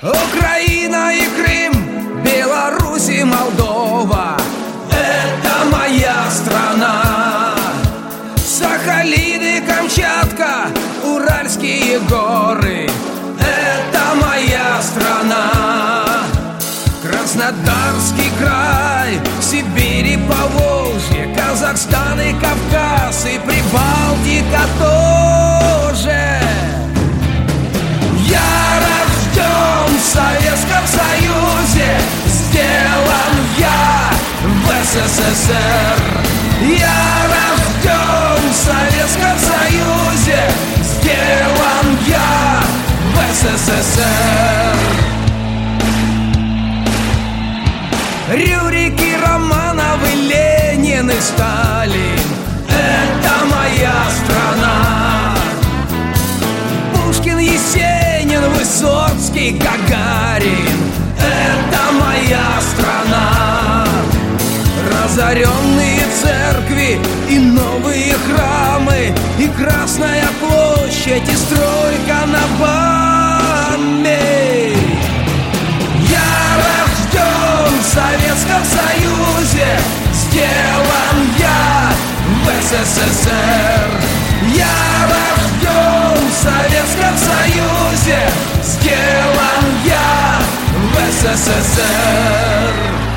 Украина и Крым, Беларусь и Молдова — это моя страна. Сахалин и Камчатка, Уральские горы — это моя страна. Краснодарский край, Сибирь и Поволжье, Казахстан и Кавказ и Прибалтика тоже. Я рожден в Советском Союзе, сделан я в СССР. Я рожден в Советском Союзе, сделан я в СССР. Рюрики, Романовы, Ленин и Сталин — это моя страна. Пушкин, Есенин, Высоцкий, Гагарин — это моя страна. Разоренные церкви и новые храмы, и Красная площадь, и стройка на БАМе. Я рожден в Советском Союзе, сделан я в СССР. Я рожден в Советском Союзе, сделан я в СССР.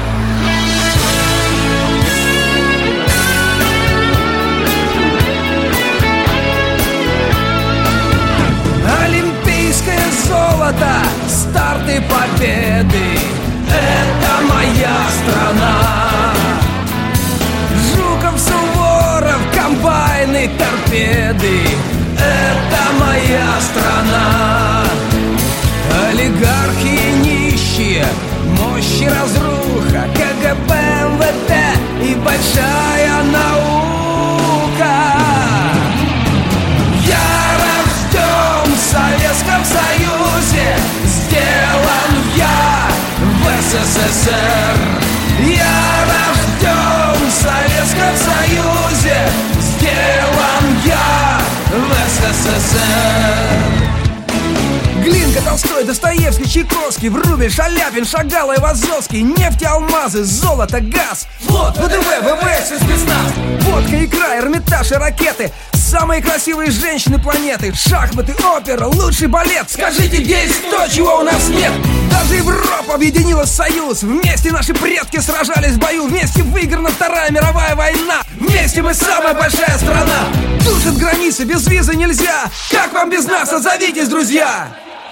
Олимпийское золото, старты победы — это моя страна. Жуков, Суворов, комбайны, торпеды — это моя страна. Олигархи и нищие, мощь и разруха, КГБ, МВД и большая наука. Я рожден в Советском Союзе, сделан я в СССР. Я рожден в Советском Союзе, сделан я в СССР. Глинка, Толстой, Достоевский, Чайковский, Врубель, Шаляпин, Шагал, Айвазовский. Нефть, алмазы, золото, газ, флот, ВДВ, ВВС и спецназ. Водка, икра, Эрмитаж и ракеты. Самые красивые женщины планеты. Шахматы, опера, лучший балет. Скажите, где есть то, чего у нас нет? Даже Европа объединилась в союз. Вместе наши предки сражались в бою. Вместе выиграна Вторая мировая война. Вместе мы самая большая страна. Душат границы, без визы нельзя. Как вам без нас? Отзовитесь, друзья!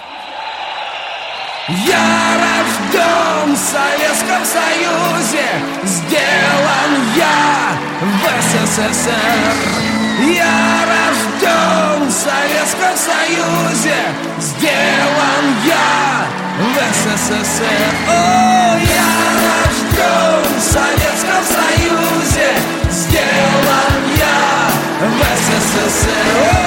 Я рожден в Советском Союзе, сделан я в СССР. Я рожден в Советском Союзе, сделан я в СССР. О, я рожден в Советском Союзе, сделан я в СССР.